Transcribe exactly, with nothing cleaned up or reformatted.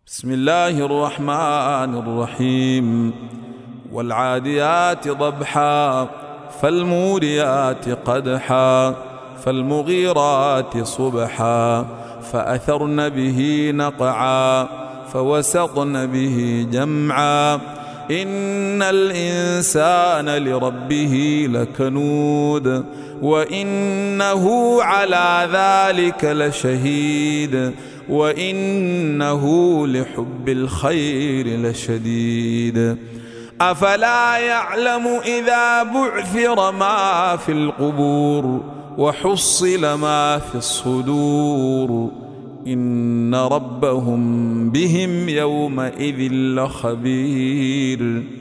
بسم الله الرحمن الرحيم. والعاديات ضبحا فالموريات قدحا فالمغيرات صبحا فأثرن به نقعا فوسطن به جمعا إن الإنسان لربه لكنود وإنه على ذلك لشهيد وإنه لحب الخير لشديد. أفلا يعلم إذا بعثر ما في القبور وحصل ما في الصدور إن ربهم بهم يومئذ لخبير.